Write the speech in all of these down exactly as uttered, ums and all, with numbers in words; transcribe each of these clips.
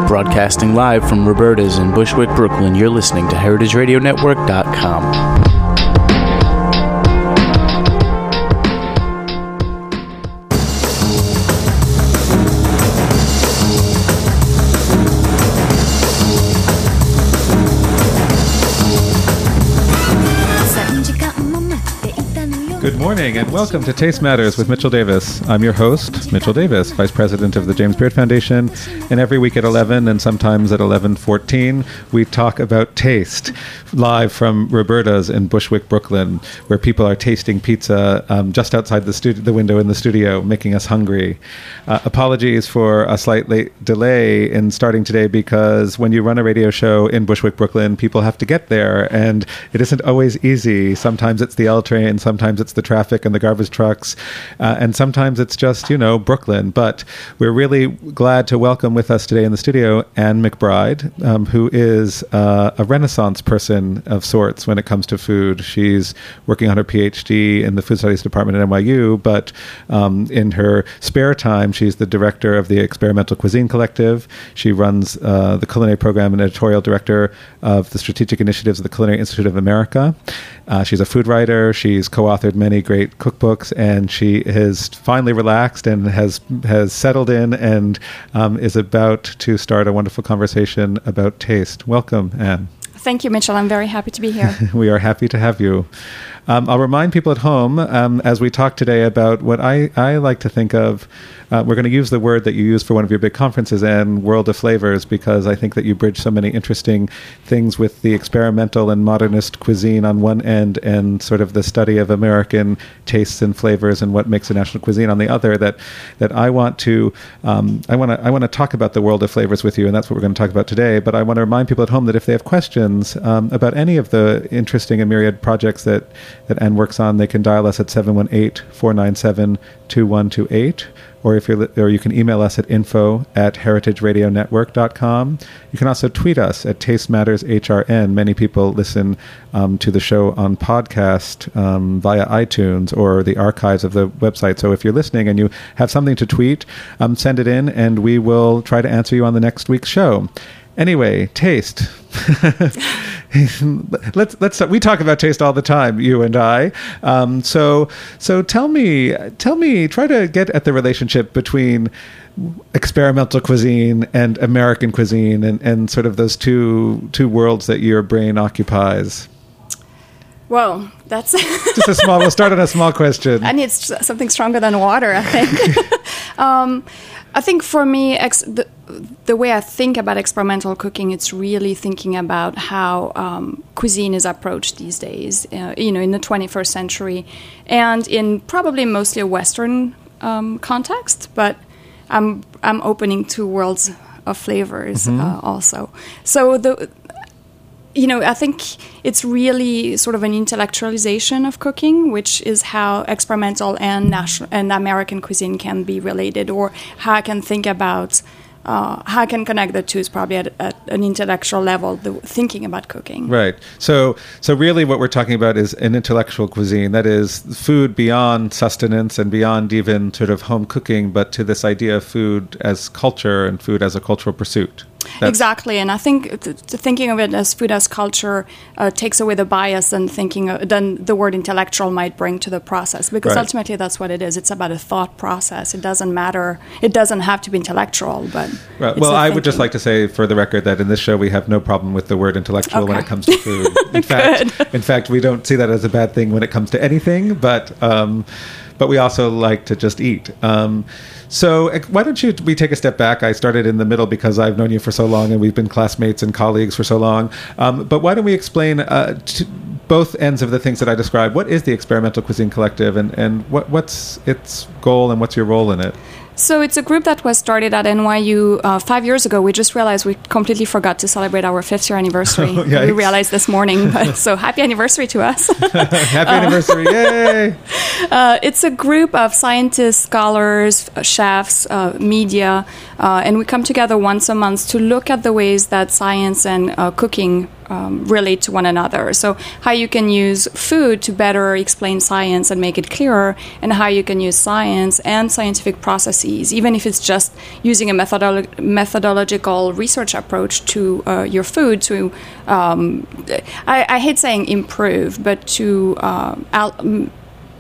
Broadcasting live from Roberta's in Bushwick, Brooklyn, you're listening to heritage radio network dot com. Good morning and welcome to Taste Matters with Mitchell Davis. I'm your host, Mitchell Davis, Vice President of the James Beard Foundation, and every week at eleven and sometimes at eleven fourteen, we talk about taste, live from Roberta's in Bushwick, Brooklyn, where people are tasting pizza um, just outside the, stu- the window in the studio, making us hungry. Uh, apologies for a slight late delay in starting today because when you run a radio show in Bushwick, Brooklyn, people have to get there, and it isn't always easy. Sometimes it's the L train, sometimes it's the traffic and the garbage trucks, uh, and sometimes it's just, you know, Brooklyn. But we're really glad to welcome with us today in the studio Anne McBride, um, who is uh, a Renaissance person of sorts when it comes to food. She's working on her P H D in the Food Studies Department at N Y U, but um, in her spare time, she's the director of the Experimental Cuisine Collective. She runs uh, the culinary program and editorial director of the Strategic Initiatives of the Culinary Institute of America. Uh, she's a food writer. She's co-authored many great cookbooks, and she has finally relaxed and has has settled in and um, is about to start a wonderful conversation about taste. Welcome, Anne. Thank you, Mitchell. I'm very happy to be here. We are happy to have you. Um, I'll remind people at home um, as we talk today about what I, I like to think of. Uh, we're going to use the word that you use for one of your big conferences, and World of Flavors, because I think that you bridge so many interesting things with the experimental and modernist cuisine on one end and sort of the study of American tastes and flavors and what makes a national cuisine on the other. That that I want to um, I want to I want to talk about the World of Flavors with you, and that's what we're going to talk about today. But I want to remind people at home that if they have questions um, about any of the interesting and myriad projects that that Anne works on, they can dial us at seven one eight, four nine seven, two one two eight. Or if you're, or you can email us at info at heritage radio network dot com. You can also tweet us at Taste Matters H R N. Many people listen um, to the show on podcast um, via iTunes or the archives of the website. So if you're listening and you have something to tweet, um, send it in, and we will try to answer you on the next week's show. Anyway, taste. let's let's we talk about taste all the time, you and I. Um, so so tell me tell me try to get at the relationship between experimental cuisine and American cuisine, and, and sort of those two two worlds that your brain occupies. Well, that's just a small. We'll start on a small question. I need something stronger than water, I think. um, I think for me, ex- the, the way I think about experimental cooking, it's really thinking about how um, cuisine is approached these days, uh, you know, in the twenty-first century, and in probably mostly a Western um, context. But I'm I'm opening to worlds of flavors mm-hmm. uh, also. So the. You know, I think it's really sort of an intellectualization of cooking, which is how experimental and national and American cuisine can be related, or how I can think about, uh, how I can connect the two is probably at, at an intellectual level, the thinking about cooking. Right. So, so really what we're talking about is an intellectual cuisine, that is food beyond sustenance and beyond even sort of home cooking, but to this idea of food as culture and food as a cultural pursuit. That's exactly, and I think th- thinking of it as food as culture uh, takes away the bias and thinking uh, then the word intellectual might bring to the process, because right. ultimately that's what it is. It's about a thought process. It doesn't matter. It doesn't have to be intellectual, but right. Well, I would just like to say for the record that in this show we have no problem with the word intellectual okay. when it comes to food. In fact, in fact, we don't see that as a bad thing when it comes to anything, but um, but we also like to just eat. Um, So why don't you, we take a step back. I started in the middle because I've known you for so long and we've been classmates and colleagues for so long. Um, but why don't we explain uh, to both ends of the things that I described? What is the Experimental Cuisine Collective, and, and what, what's its goal and what's your role in it? So it's a group that was started at N Y U uh, five years ago. We just realized we completely forgot to celebrate our fifth year anniversary. Oh, we realized this morning. But, so happy anniversary to us. Happy uh, anniversary. Yay! Uh, it's a group of scientists, scholars, chefs, uh, media, uh, and we come together once a month to look at the ways that science and uh, cooking um, relate to one another. So how you can use food to better explain science and make it clearer, and how you can use science and scientific processes, even if it's just using a methodolo- methodological research approach to uh, your food to, um, I, I hate saying improve, but to uh, al-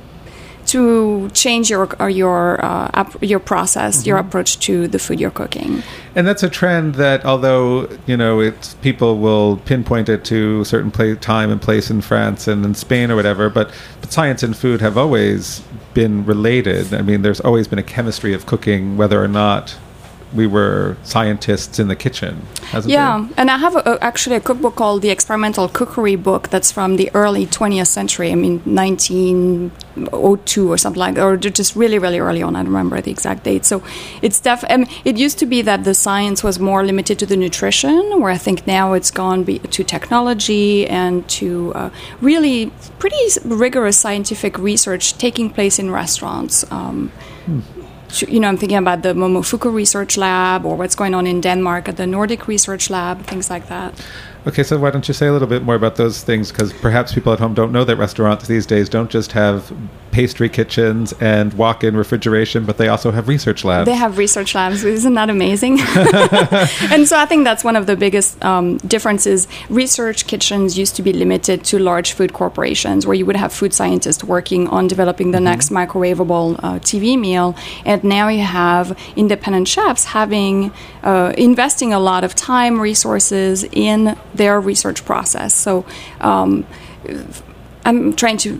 to change your or your uh, ap- your process, mm-hmm. your approach to the food you're cooking. And that's a trend that, although you know, it's people will pinpoint it to a certain play, time and place in France and in Spain or whatever, but, but science and food have always been related. I mean, there's always been a chemistry of cooking, whether or not we were scientists in the kitchen, hasn't yeah, there? And I have a, a, actually a cookbook called The Experimental Cookery Book that's from the early twentieth century, I mean nineteen oh two or something like that, or just really, really early on. I don't remember the exact date. So it's def- I mean, it used to be that the science was more limited to the nutrition, where I think now it's gone be- to technology and to uh, really pretty rigorous scientific research taking place in restaurants. Um, hmm. You know, I'm thinking about the Momofuku Research Lab or what's going on in Denmark at the Nordic Research Lab, things like that. Okay, so why don't you say a little bit more about those things? Because perhaps people at home don't know that restaurants these days don't just have pastry kitchens and walk-in refrigeration, but they also have research labs. They have research labs. Isn't that amazing? And so I think that's one of the biggest um, differences. Research kitchens used to be limited to large food corporations, where you would have food scientists working on developing the mm-hmm. next microwavable uh, T V meal. And now you have independent chefs having uh, investing a lot of time, resources in their research process. So um, I'm trying to,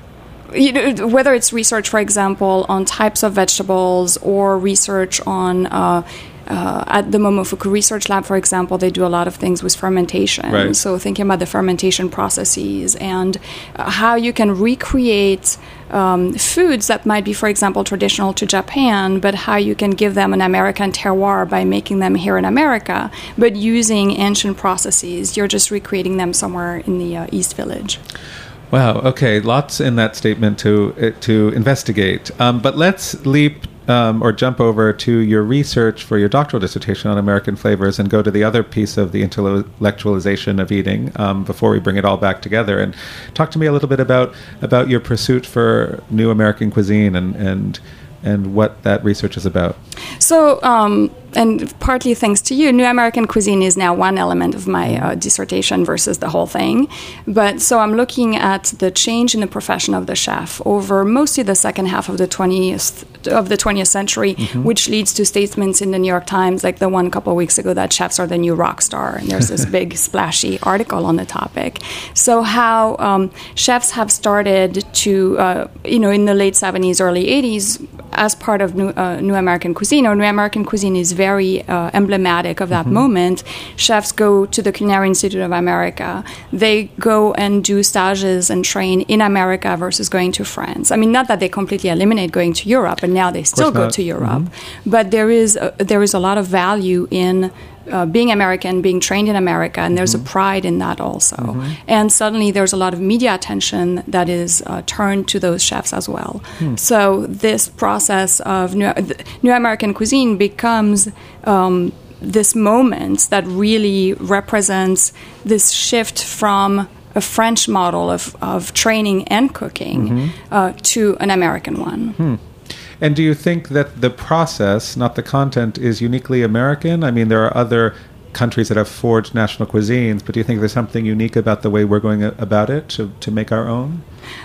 you know, whether it's research, for example, on types of vegetables or research on uh, uh, at the Momofuku Research Lab, for example, they do a lot of things with fermentation. Right. So thinking about the fermentation processes and uh, how you can recreate Um, foods that might be, for example, traditional to Japan, but how you can give them an American terroir by making them here in America, but using ancient processes. You're just recreating them somewhere in the uh, East Village. Wow. Okay. Lots in that statement to uh, to investigate. Um, but let's leap um, or jump over to your research for your doctoral dissertation on American flavors and go to the other piece of the intellectualization of eating um, before we bring it all back together. And talk to me a little bit about about your pursuit for new American cuisine and and and what that research is about. So, um, and partly thanks to you, New American cuisine is now one element of my uh, dissertation versus the whole thing. But so I'm looking at the change in the profession of the chef over mostly the second half of the twentieth of the twentieth century, mm-hmm. which leads to statements in the New York Times, like the one a couple of weeks ago, that chefs are the new rock star. And there's this big splashy article on the topic. So how um, chefs have started to, uh, you know, in the late seventies, early eighties, as part of New, uh, New American cuisine, or New American cuisine is very uh, emblematic of that mm-hmm. moment. Chefs go to the Culinary Institute of America. They go and do stages and train in America versus going to France. I mean, not that they completely eliminate going to Europe, and now they still go not. to Europe. Mm-hmm. But there is a, there is a lot of value in Uh, being American, being trained in America, and there's mm-hmm. a pride in that also. Mm-hmm. And suddenly there's a lot of media attention that is uh, turned to those chefs as well. Hmm. So this process of New, New American cuisine becomes um, this moment that really represents this shift from a French model of, of training and cooking mm-hmm. uh, to an American one. Hmm. And do you think that the process, not the content, is uniquely American? I mean, there are other countries that have forged national cuisines, but do you think there's something unique about the way we're going about it to, to make our own?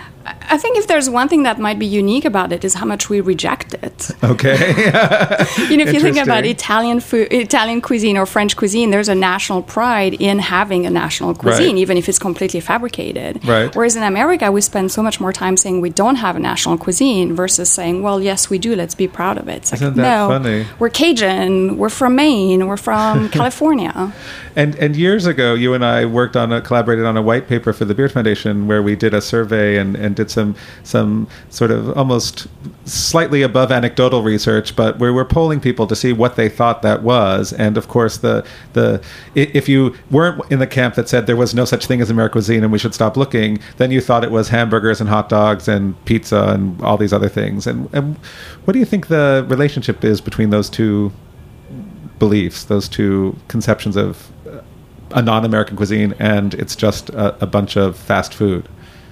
I think if there's one thing that might be unique about it is how much we reject it. Okay. You know, if you think about Italian food, Italian cuisine or French cuisine, there's a national pride in having a national cuisine, right. even if it's completely fabricated. Right. Whereas in America, we spend so much more time saying we don't have a national cuisine versus saying, well, yes, we do. Let's be proud of it. It's Isn't like, that no, funny? We're Cajun. We're from Maine. We're from California. And and years ago, you and I worked on a, collaborated on a white paper for the Beard Foundation where we did a survey and, and did some some sort of almost slightly above anecdotal research, but we were polling people to see what they thought that was. And of course, the the if you weren't in the camp that said there was no such thing as American cuisine and we should stop looking, then you thought it was hamburgers and hot dogs and pizza and all these other things. And, and what do you think the relationship is between those two beliefs, those two conceptions of a non-American cuisine and it's just a, a bunch of fast food?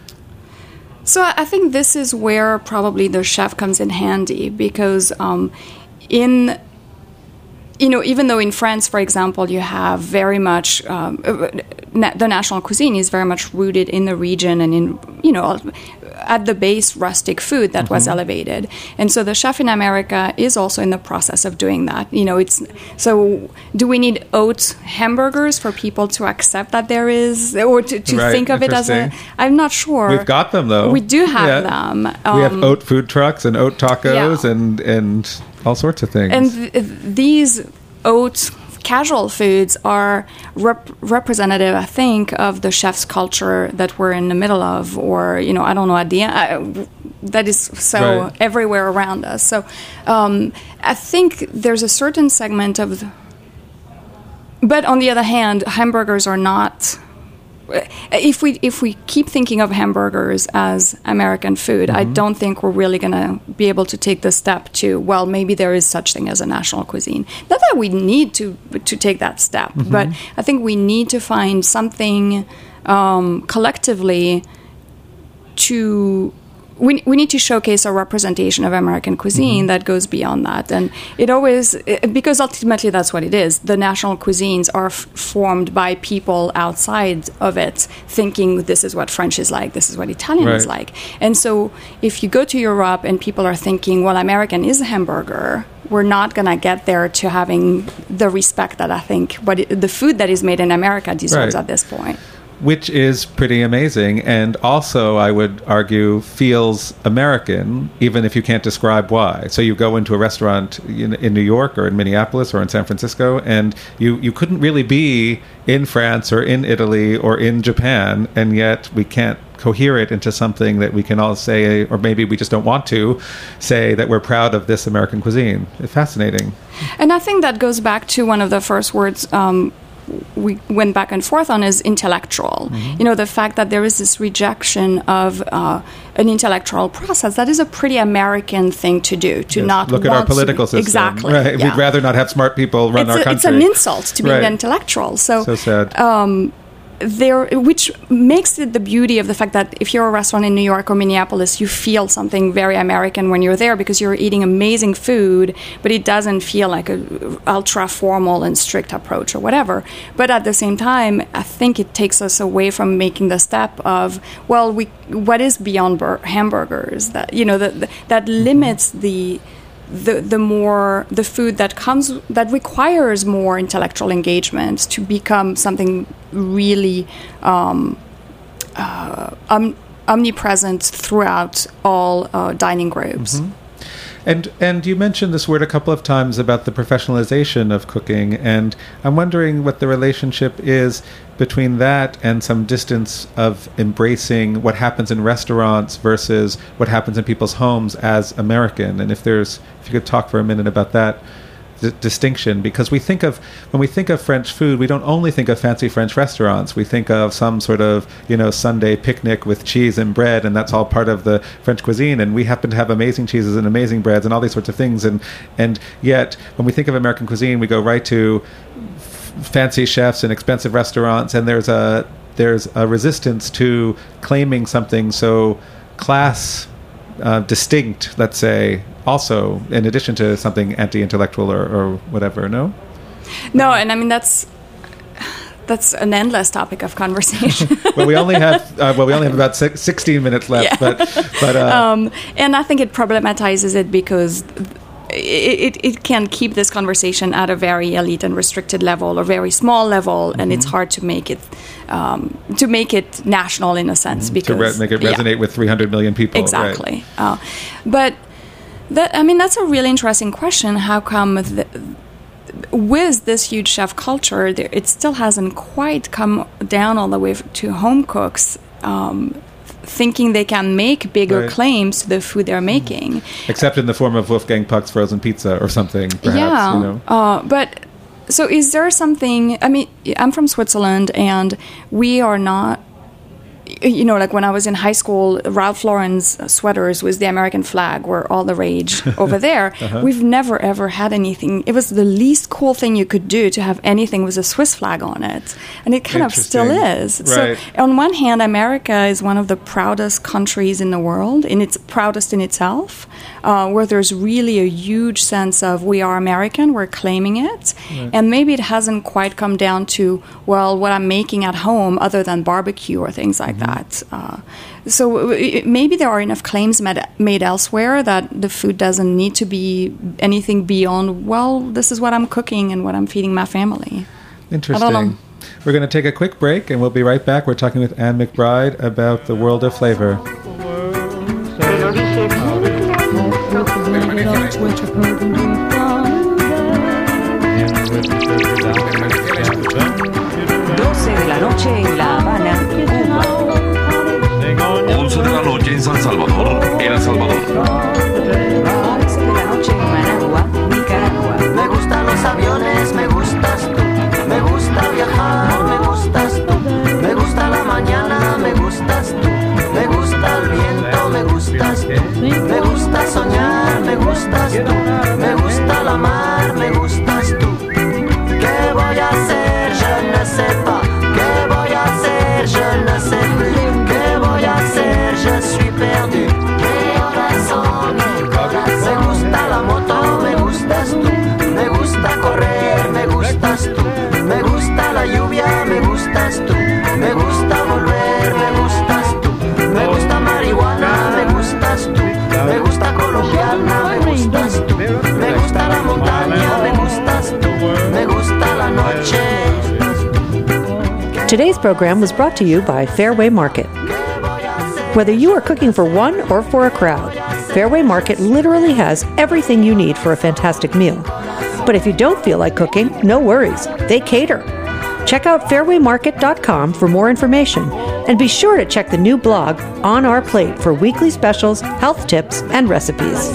So I think this is where probably the chef comes in handy, because um, in, you know, even though in France, for example, you have very much, um, na- the national cuisine is very much rooted in the region and in, you know, at the base rustic food that mm-hmm. was elevated. And so the chef in America is also in the process of doing that. You know, it's, so do we need oat hamburgers for people to accept that there is, or to, to right, think of it as a, I'm not sure. We've got them though. We do have yeah. them. Um, we have oat food trucks and oat tacos yeah. and, and all sorts of things. And th- these oat casual foods are rep- representative, I think, of the chef's culture that we're in the middle of, or, you know, I don't know, at the end, I, that is so right. everywhere around us. So um, I think there's a certain segment of, the, but on the other hand, hamburgers are not, if we if we keep thinking of hamburgers as American food, mm-hmm. I don't think we're really going to be able to take the step to, well, maybe there is such thing as a national cuisine. Not that we need to to take that step, mm-hmm. but I think we need to find something um, collectively to... We we need to showcase a representation of American cuisine mm-hmm. that goes beyond that. And it always, because ultimately that's what it is. The national cuisines are f- formed by people outside of it, thinking this is what French is like, this is what Italian right. is like. And so if you go to Europe and people are thinking, well, American is a hamburger, we're not going to get there to having the respect that I think what it, the food that is made in America deserves right. at this point. Which is pretty amazing, and also, I would argue, feels American, even if you can't describe why. So you go into a restaurant in, in New York or in Minneapolis or in San Francisco, and you, you couldn't really be in France or in Italy or in Japan, and yet we can't cohere it into something that we can all say, or maybe we just don't want to say, that we're proud of this American cuisine. It's fascinating. And I think that goes back to one of the first words um, we went back and forth on, is intellectual. Mm-hmm. You know, the fact that there is this rejection of uh, an intellectual process, that is a pretty American thing to do, to yes. not look at our political to, system. Exactly. Right. Yeah. We'd rather not have smart people run it's our a, country. It's an insult to be right. an intellectual. So, so sad. Um, there, which makes it the beauty of the fact that if you're a restaurant in New York or Minneapolis, you feel something very American when you're there, because you're eating amazing food, but it doesn't feel like a ultra formal and strict approach or whatever. But at the same time, I think it takes us away from making the step of, well, we what is beyond bur- hamburgers? That you know that that limits the. The the more the food that comes that requires more intellectual engagement to become something really um, uh, um, omnipresent throughout all uh, dining groups. Mm-hmm. And and you mentioned this word a couple of times about the professionalization of cooking, and I'm wondering what the relationship is between that and some distance of embracing what happens in restaurants versus what happens in people's homes as American. And if there's, if you could talk for a minute about that d- distinction, because we think of, when we think of French food, we don't only think of fancy French restaurants. We think of some sort of, you know, Sunday picnic with cheese and bread, and that's all part of the French cuisine. And we happen to have amazing cheeses and amazing breads and all these sorts of things. And and yet, when we think of American cuisine, we go right to fancy chefs and expensive restaurants, and there's a there's a resistance to claiming something so class uh, distinct, let's say, also in addition to something anti-intellectual or, or whatever. No, no, and I mean that's that's an endless topic of conversation. well, we only have uh, well, we only have about six, sixteen minutes left, yeah. but but uh, um, and I think it problematizes it because. It, it, it can keep this conversation at a very elite and restricted level or very small level, and mm-hmm. it's hard to make it um, to make it national in a sense mm-hmm. because to re- make it resonate yeah. with three hundred million people. Exactly, right. uh, but that I mean that's a really interesting question. How come the, with this huge chef culture, there, it still hasn't quite come down all the way to home cooks? Um, thinking they can make bigger right. claims to the food they're making. Except in the form of Wolfgang Puck's frozen pizza or something, perhaps. Yeah. You know? uh, but, so is there something... I mean, I'm from Switzerland, and we are not... you know, like when I was in high school, Ralph Lauren's sweaters with the American flag were all the rage over there. Uh-huh. We've never, ever had anything. It was the least cool thing you could do to have anything with a Swiss flag on it. And it kind of still is. Right. So on one hand, America is one of the proudest countries in the world, and it's proudest in itself, uh, where there's really a huge sense of we are American, we're claiming it. Right. And maybe it hasn't quite come down to, well, what I'm making at home other than barbecue or things like mm-hmm. that. Uh, so it, maybe there are enough claims made, made elsewhere that the food doesn't need to be anything beyond, well, this is what I'm cooking and what I'm feeding my family. Interesting. I don't know. We're going to take a quick break, and we'll be right back. We're talking with Anne McBride about the world of flavor. doce de la noche en La Habana, Cuba. once de la noche en San Salvador, en El Salvador. once de la noche en Managua, Nicaragua. Me gustan los aviones, me gustas tú. Me gusta viajar, me gustas tú. Me gusta la mañana, me gustas tú. Me gusta el viento, me gustas tú. Me gusta soñar, me gustas tú. Me gusta la mar, me gustas tú. ¿Qué voy a hacer? Je ne sais pas. ¿Qué voy a hacer? Je ne sais plus. ¿Qué voy a hacer? Je suis perdu. Mi corazón, mi corazón. Me gusta la moto, me gustas tú. Me gusta correr, me gustas tú. Me gusta la lluvia, me gustas tú. Me gusta volver, me gustas tú. Me gusta marihuana, me gustas tú. Me gusta colombiana, me gustas tú. Me gusta la montaña, me gustas tú. Me gusta la noche. Today's program was brought to you by Fairway Market. Whether you are cooking for one or for a crowd, Fairway Market literally has everything you need for a fantastic meal. But if you don't feel like cooking, no worries. They cater. Check out fairway market dot com for more information, and be sure to check the new blog On Our Plate for weekly specials, health tips, and recipes.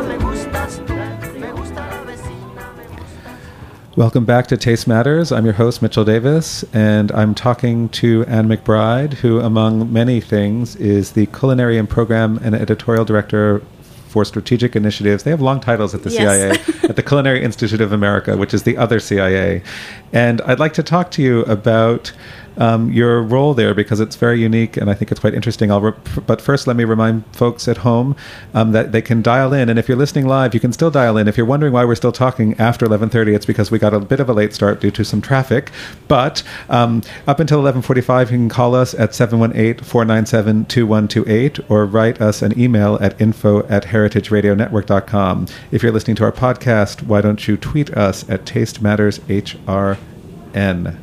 Welcome back to Taste Matters. I'm your host, Mitchell Davis, and I'm talking to Anne McBride, who, among many things, is the Culinary and Program and Editorial Director for Strategic Initiatives. They have long titles at the yes. C I A, at the Culinary Institute of America, which is the other C I A. And I'd like to talk to you about um, your role there, because it's very unique and I think it's quite interesting. I'll re- but first, let me remind folks at home um, that they can dial in. And if you're listening live, you can still dial in. If you're wondering why we're still talking after eleven thirty, it's because we got a bit of a late start due to some traffic. But um, up until eleven forty-five, you can call us at seven one eight, four nine seven, two one two eight or write us an email at info at heritage radio network dot com. If you're listening to our podcast, why don't you tweet us at Taste Matters H R N.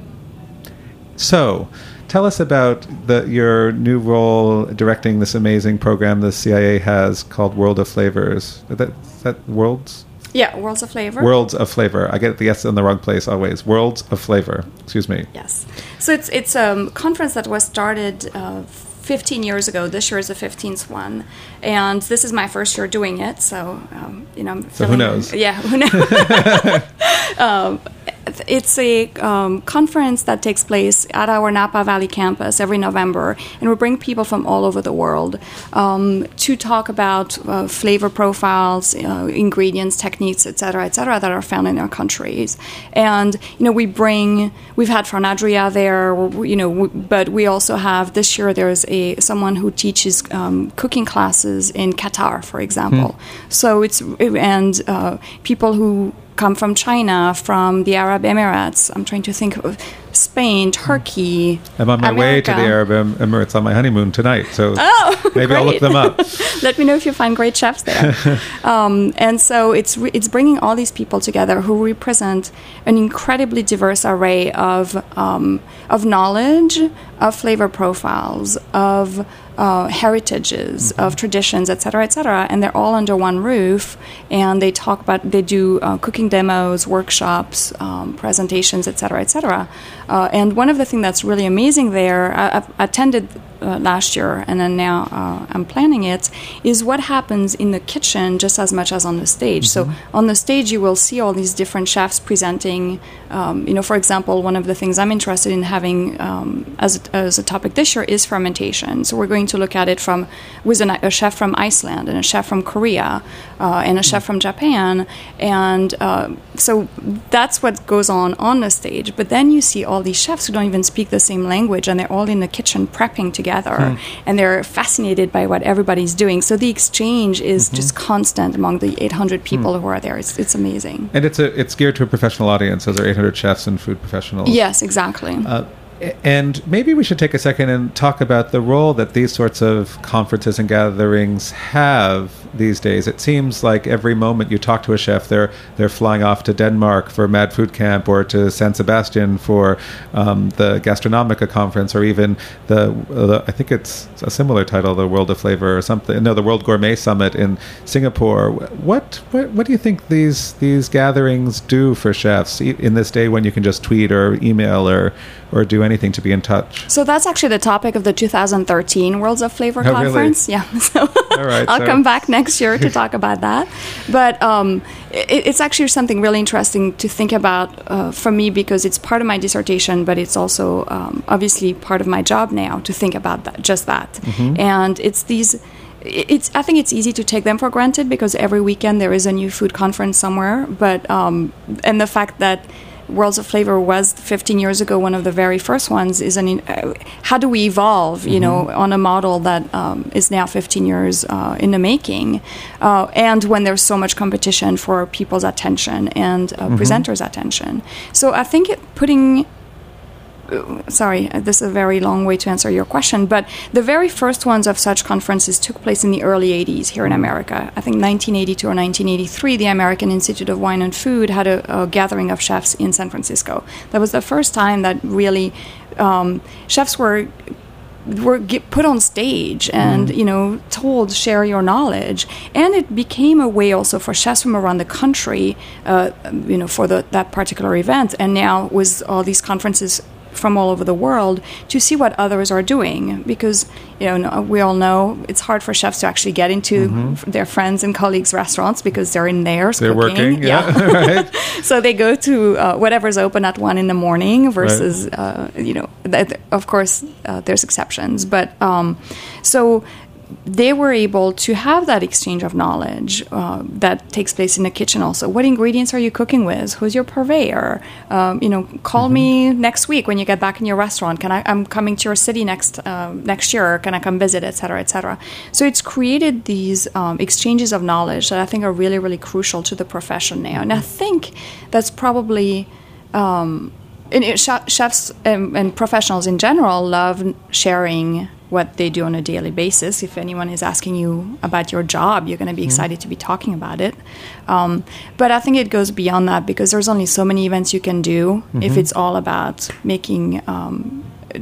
So, tell us about the, your new role directing this amazing program the C I A has called World of Flavors. Is that, is that Worlds? Yeah, Worlds of Flavor. Worlds of Flavor. I get the S in the wrong place always. Worlds of Flavor. Excuse me. Yes. So it's it's a conference that was started uh, fifteen years ago. This year is the fifteenth one. And this is my first year doing it. So, um, you know, I'm So who knows? Yeah, who knows? um, It's a um, conference that takes place at our Napa Valley campus every November, and we bring people from all over the world um, to talk about uh, flavor profiles, uh, ingredients, techniques, et cetera, et cetera, that are found in our countries. And, you know, we bring, we've had Fran Adria there, you know, but we also have, this year there's a someone who teaches um, cooking classes in Qatar, for example. Hmm. So it's, and uh, people who come from China, from the Arab Emirates. I'm trying to think of Spain, Turkey, I'm on my America. way to the Arab Emirates on my honeymoon tonight, so oh, maybe great. I'll look them up. Let me know if you find great chefs there. um, and so it's re- it's bringing all these people together who represent an incredibly diverse array of um, of knowledge, of flavor profiles, of uh, heritages, mm-hmm. of traditions, et cetera, et cetera, and they're all under one roof. And they talk about, they do uh, cooking demos, workshops, um, presentations, et cetera, et cetera. Uh, and one of the things that's really amazing there, I, I've attended uh, last year, and then now uh, I'm planning it, is what happens in the kitchen just as much as on the stage. Mm-hmm. So on the stage, you will see all these different chefs presenting. Um, you know, for example, one of the things I'm interested in having um, as, a, as a topic this year is fermentation. So we're going to look at it from with an, a chef from Iceland and a chef from Korea uh, and a chef from Japan. And uh, so that's what goes on on the stage. But then you see all these chefs who don't even speak the same language, and they're all in the kitchen prepping together, mm. and they're fascinated by what everybody's doing. So the exchange is mm-hmm. just constant among the eight hundred people mm. who are there. It's, it's amazing. And it's a it's geared to a professional audience. Those are eight hundred chefs and food professionals. Yes, exactly. Uh, And maybe we should take a second and talk about the role that these sorts of conferences and gatherings have these days. It seems like every moment you talk to a chef, they're they're flying off to Denmark for Mad Food Camp, or to San Sebastian for um, the Gastronomica conference, or even the, the I think it's a similar title, the World of Flavor or something. No, the World Gourmet Summit in Singapore. What what, what do you think these these gatherings do for chefs in this day when you can just tweet or email or or do anything to be in touch? So that's actually the topic of the two thousand thirteen Worlds of Flavor oh, conference. Really? Yeah, so All right, I'll so. come back next year to talk about that. But um, it, it's actually something really interesting to think about uh, for me, because it's part of my dissertation, but it's also um, obviously part of my job now to think about that, just that. Mm-hmm. And it's these. It's. I think it's easy to take them for granted because every weekend there is a new food conference somewhere. But um, and the fact that Worlds of Flavor was fifteen years ago one of the very first ones is an. Uh, how do we evolve, you mm-hmm. know, on a model that um, is now fifteen years uh, in the making, uh, and when there's so much competition for people's attention and uh, mm-hmm. presenters' attention. So I think it, putting. Sorry, this is a very long way to answer your question, but the very first ones of such conferences took place in the early eighties here in America. I think nineteen eighty-two or nineteen eighty-three, the American Institute of Wine and Food had a, a gathering of chefs in San Francisco. That was the first time that really um, chefs were were get put on stage and, mm. you know, told, share your knowledge. And it became a way also for chefs from around the country, uh, you know, for the, that particular event. And now with all these conferences from all over the world, to see what others are doing, because, you know, we all know it's hard for chefs to actually get into mm-hmm. their friends and colleagues' restaurants because they're in theirs they're cooking. working, yeah. yeah. Right. So they go to uh, whatever's open at one in the morning versus, right. uh, you know, th- of course, uh, there's exceptions, but um, so they were able to have that exchange of knowledge uh, that takes place in the kitchen also. What ingredients are you cooking with? Who's your purveyor? Um, you know, call mm-hmm. me next week when you get back in your restaurant. Can I? I'm coming to your city next uh, next year. Can I come visit, et cetera, et cetera. So it's created these um, exchanges of knowledge that I think are really, really crucial to the profession now. And I think that's probably... Um, and it, chefs and, and professionals in general love sharing what they do on a daily basis. If anyone is asking you about your job, you're going to be excited mm. to be talking about it. Um, but I think it goes beyond that, because there's only so many events you can do mm-hmm. if it's all about making... Um,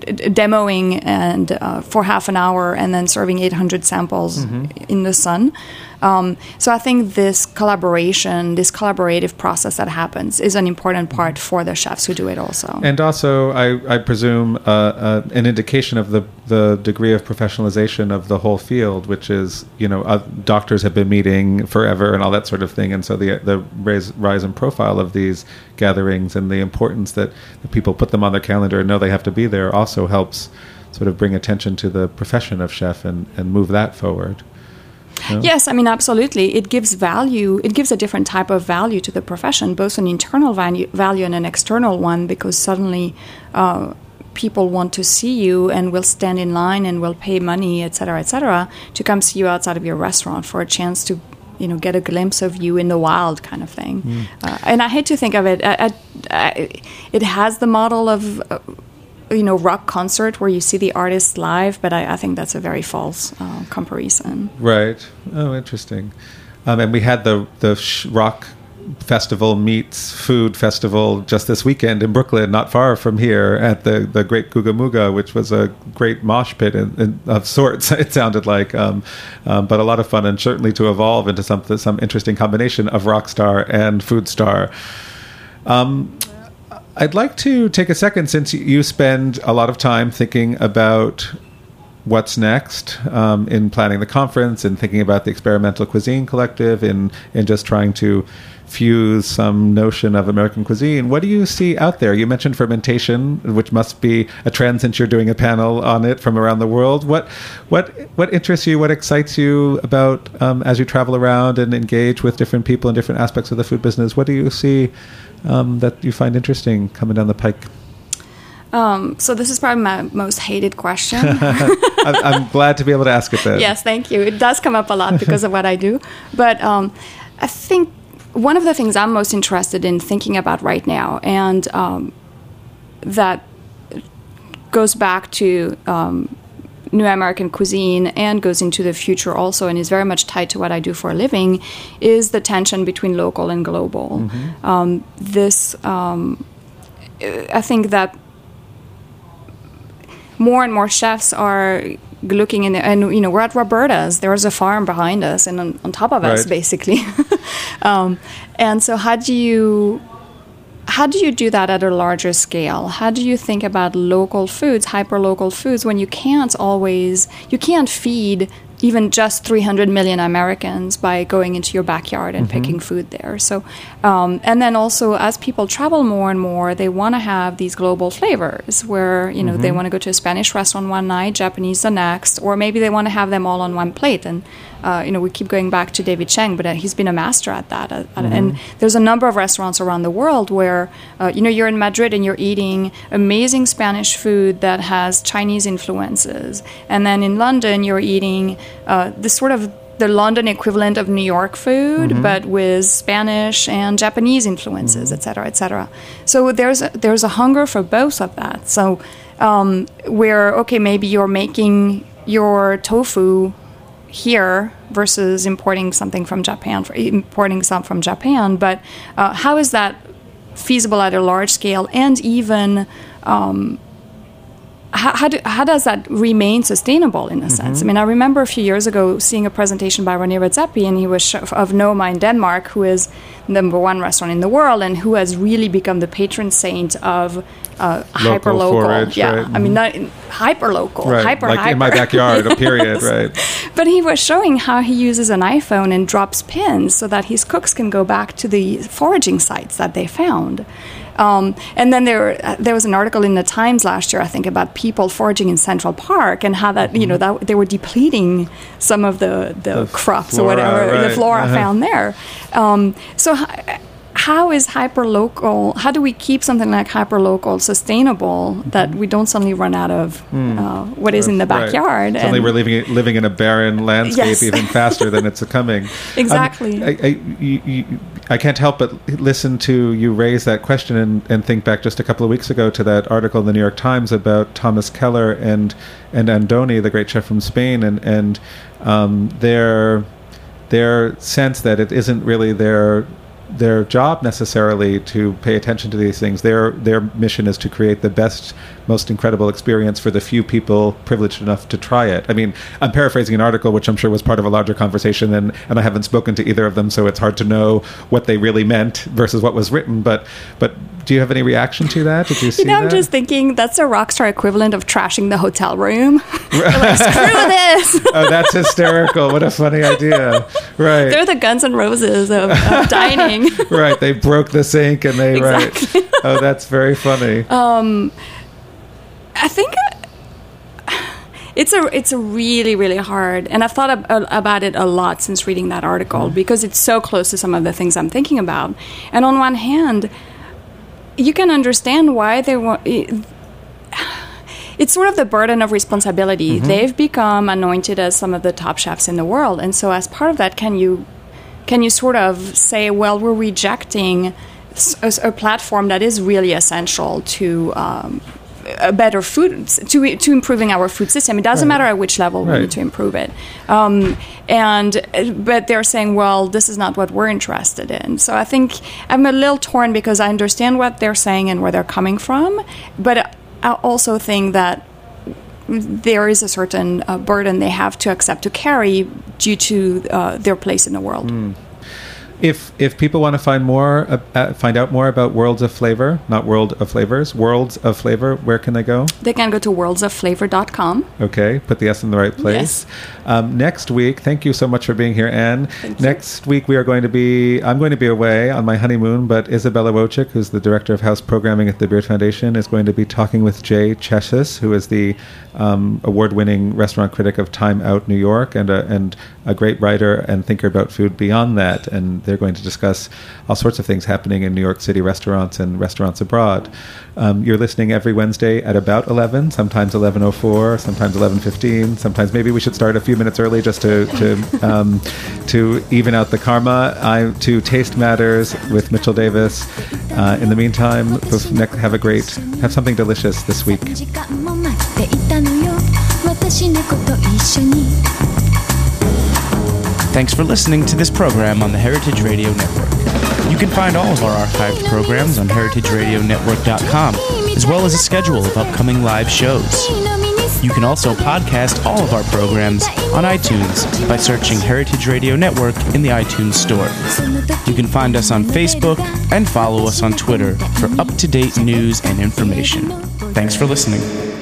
demoing and uh, for half an hour and then serving eight hundred samples mm-hmm. in the sun. Um, so I think this collaboration, this collaborative process that happens is an important part for the chefs who do it also. And also, I, I presume, uh, uh, an indication of the, the degree of professionalization of the whole field, which is, you know, uh, doctors have been meeting forever and all that sort of thing. And so the, the rise, rise in profile of these gatherings and the importance that, that people put them on their calendar and know they have to be there also helps sort of bring attention to the profession of chef and, and move that forward. No? Yes, I mean, absolutely. It gives value. It gives a different type of value to the profession, both an internal value, value and an external one, because suddenly uh, people want to see you and will stand in line and will pay money, et cetera, et cetera, to come see you outside of your restaurant for a chance to, you know, get a glimpse of you in the wild, kind of thing. Mm. Uh, and I hate to think of it. I, I, I, it has the model of... Uh, you know, rock concert where you see the artist live, but I, I think that's a very false uh, comparison. Right. Oh, interesting. Um, and we had the the sh- rock festival meets food festival just this weekend in Brooklyn, not far from here, at the, the Great Guga Muga, which was a great mosh pit in, in, of sorts, it sounded like, um, um, but a lot of fun, and certainly to evolve into some, some interesting combination of rock star and food star. Um, I'd like to take a second, since you spend a lot of time thinking about what's next um, in planning the conference and thinking about the Experimental Cuisine Collective and, and just trying to fuse some notion of American cuisine. What do you see out there? You mentioned fermentation, which must be a trend since you're doing a panel on it from around the world. What what what interests you? What excites you about um, as you travel around and engage with different people in different aspects of the food business? What do you see um, that you find interesting coming down the pike? Um, so this is probably my most hated question. I'm, I'm glad to be able to ask it then. Yes, thank you. It does come up a lot because of what I do. But um, I think one of the things I'm most interested in thinking about right now, and um, that goes back to um, New American cuisine and goes into the future also, and is very much tied to what I do for a living, is the tension between local and global. Mm-hmm. Um, this, um, I think that more and more chefs are looking in, the, and you know, we're at Roberta's. There's a farm behind us and on, on top of us, right. basically. um, and so, how do you how do you do that at a larger scale? How do you think about local foods, hyper local foods, when you can't always you can't feed even just three hundred million Americans by going into your backyard and mm-hmm. picking food there. So, um, and then also as people travel more and more, they want to have these global flavors where, you know, mm-hmm. they want to go to a Spanish restaurant one night, Japanese the next, or maybe they want to have them all on one plate. And, uh, you know, we keep going back to David Chang, but uh, he's been a master at that. Uh, mm-hmm. And there's a number of restaurants around the world where, uh, you know, you're in Madrid and you're eating amazing Spanish food that has Chinese influences. And then in London, you're eating Uh, the sort of the London equivalent of New York food, mm-hmm. but with Spanish and Japanese influences, mm-hmm. et cetera, et cetera. So there's a, there's a hunger for both of that. So um, where, okay, maybe you're making your tofu here versus importing something from Japan, for importing some from Japan, but uh, how is that feasible at a large scale, and even um, How, how, do, how does that remain sustainable in a mm-hmm. sense? I mean, I remember a few years ago seeing a presentation by René Redzepi, and he was of Noma in Denmark, who is number one restaurant in the world and who has really become the patron saint of uh, hyper local. Forage, yeah, right? I mean, not hyper local, right. hyper like hyper. in my backyard, a period, yes. right? But he was showing how he uses an iPhone and drops pins so that his cooks can go back to the foraging sites that they found. Um, and then there uh, there was an article in the Times last year, I think, about people foraging in Central Park and how that, mm-hmm. you know, that they were depleting some of the, the, the crops flora, or whatever, right. the flora uh-huh. found there. Um, so h- how is hyper-local, how do we keep something like hyper-local sustainable mm-hmm. that we don't suddenly run out of mm. uh, what is in the backyard? Right. Suddenly and we're living, living in a barren landscape yes. even faster than it's coming. Exactly. Um, I, I, you, you, I can't help but listen to you raise that question and, and think back just a couple of weeks ago to that article in the New York Times about Thomas Keller and and Andoni, the great chef from Spain, and and um, their their sense that it isn't really their their job necessarily to pay attention to these things. Their their mission is to create the best, most incredible experience for the few people privileged enough to try it. I mean, I'm paraphrasing an article which I'm sure was part of a larger conversation, and, and I haven't spoken to either of them, so it's hard to know what they really meant versus what was written. But but do you have any reaction to that? Did you see you know, that? I'm just thinking that's a rock star equivalent of trashing the hotel room. Like, screw this! Oh, that's hysterical. What a funny idea. Right. They're the Guns N' Roses of, of dining. Right. They broke the sink and they, exactly. right. Oh, that's very funny. Um, I think it's a it's a really, really hard, and I've thought ab- about it a lot since reading that article mm. because it's so close to some of the things I'm thinking about. And on one hand, you can understand why they want... It, it's sort of the burden of responsibility. Mm-hmm. They've become anointed as some of the top chefs in the world, and so as part of that, can you can you sort of say, well, we're rejecting a, a platform that is really essential to um, a better food, to to improving our food system. It doesn't right. matter at which level right. we need to improve it. Um, and but they're saying, well, this is not what we're interested in. So I think I'm a little torn because I understand what they're saying and where they're coming from, but I also think that there is a certain uh, burden they have to accept to carry due to uh, their place in the world. Mm. If if people want to find more, uh, uh, find out more about Worlds of Flavor, not World of Flavors, Worlds of Flavor, where can they go? They can go to worlds of flavor dot com. Okay, put the S in the right place. Yes. Um, next week, thank you so much for being here, Anne. Thank you. Next week we are going to be, I'm going to be away on my honeymoon, but Isabella Wojcik, who's the Director of House Programming at the Beard Foundation, is going to be talking with Jay Chesis, who is the um, award-winning restaurant critic of Time Out New York and a, and a great writer and thinker about food beyond that. And they're going to discuss all sorts of things happening in New York City restaurants and restaurants abroad. Um, you're listening every Wednesday at about eleven, sometimes eleven oh four, sometimes eleven fifteen, sometimes maybe we should start a few minutes early just to to, um, to even out the karma. I, to Taste Matters with Mitchell Davis. Uh, in the meantime, have a great, have something delicious this week. Thanks for listening to this program on the Heritage Radio Network. You can find all of our archived programs on heritage radio network dot com, as well as a schedule of upcoming live shows. You can also podcast all of our programs on iTunes by searching Heritage Radio Network in the iTunes Store. You can find us on Facebook and follow us on Twitter for up-to-date news and information. Thanks for listening.